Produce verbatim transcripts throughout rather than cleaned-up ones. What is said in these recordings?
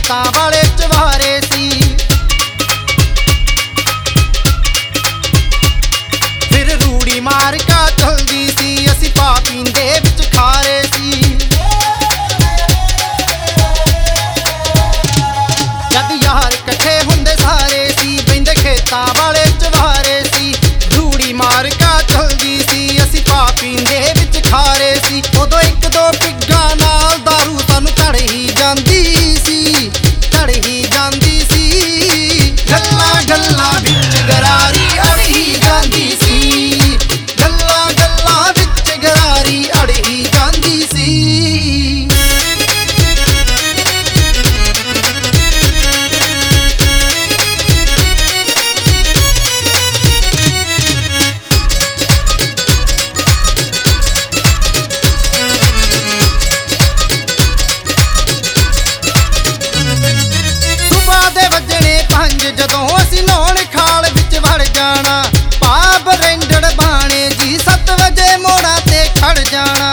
खेतां वाले चवारे सी। फिर रूड़ी मार का चलदी सी, असी पा पींदे विच खारे सी। जद यार कट्ठे हुंदे सारे सी, बैंदे खेतां वाले चवारे सी। रूड़ी मार का चलदी सी, असी पा पींदे विच खारे सी। उदों एक दो पिग्गा नाल दारू सानू चढ़ ही जांदी सी, चढ़ ही जांदी सी। गल्लां गल्लां विच गरारी अड़ ही जांदी सी, गल्लां गल्लां विच गरारी अड़ ही जांदी सी। जदों असी नौण खाल विच वड़ जाना, पाप रेंडड़ बाणे जी सत्त वजे मोड़ा ते खड़ जाना।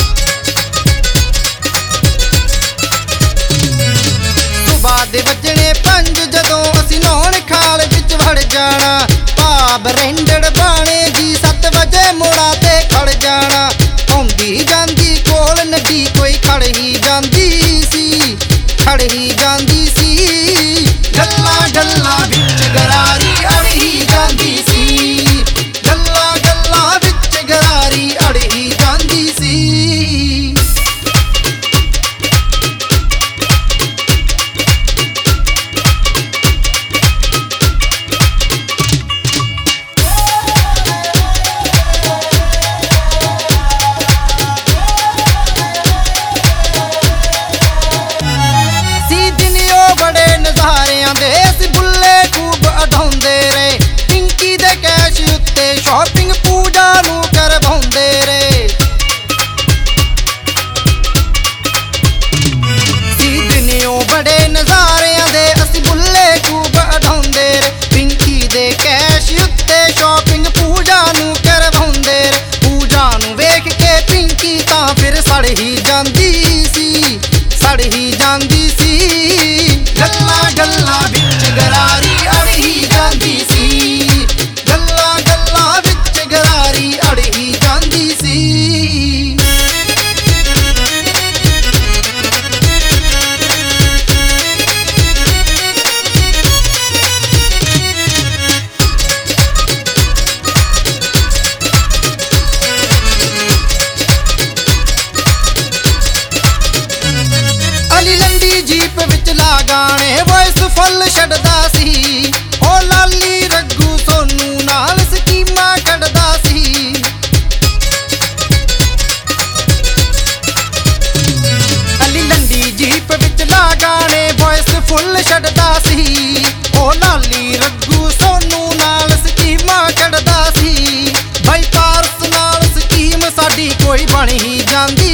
सुबह दे वजने पंज जदों असी नौण खाल विच वड़ जाना, पाप रेंडड़ बाणे जी सत्त वजे मोड़ा ते खड़ जाना। आउंदी जांदी कोल नदी कोई खड़ ही जांदी सी, खड़ ही जांदी सी। गल्लां गल्लां विच गरारी अड़ ही जांदी सी, गल्लां गल्लां विच गरारी अड़ ही जांदी सी। सी दिनियों बड़े नज़ारियां दे बुल्ले खूब अढाउंदे रहे, पिंकी दे कैश उत्ते शॉपिंग पूजा नू करवाउंदे रहे। सी दिनियों बड़े नज़ारियां दे असी बुल्ले खूब अढाउंदे रहे, पिंकी दे कैश उत्ते शॉपिंग पूजा नू करवाउंदे रहे। पूजा नू वेख के पिंकी तां फिर सड़ ही जांदी सी, सड़ ही जांदी सी। गल्लां गल्लां विच गरारी अड़ ही जांदी सी, गल्लां गल्लां विच गरारी अड़ ही जांदी सी। अली लंडी जीप विच ला गाने वॉइस फुल छड्डदा सी, ओ लाली रग्गू सोनू नाल स्कीमां कढदा सी। अली लंडी जीप विच ला गाने वॉइस फुल छड्डदा सी, ओ लाली रग्गू सोनू नाल स्कीमां कढदा सी। बाईपारस नाल स्कीम साडी कोई बण ही जांदी